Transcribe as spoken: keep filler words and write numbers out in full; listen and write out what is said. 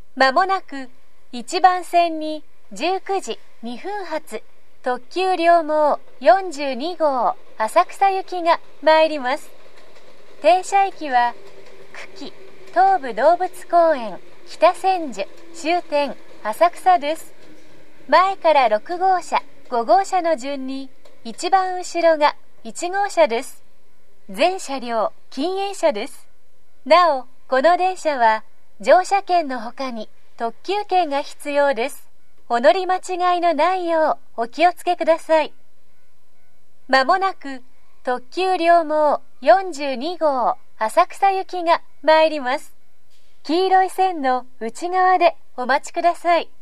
まもなくいちばん線にじゅうくじにふん発特急両毛よんじゅうに号浅草行きが参ります。停車駅は久喜東武動物公園北千住終点浅草です。前からろく号車ご号車の順に一番後ろがいち号車です。全車両禁煙車です。なおこの電車は乗車券の他に特急券が必要です。お乗り間違いのないようお気をつけください。まもなく特急両毛よんじゅうに号浅草行きが参ります。黄色い線の内側でお待ちください。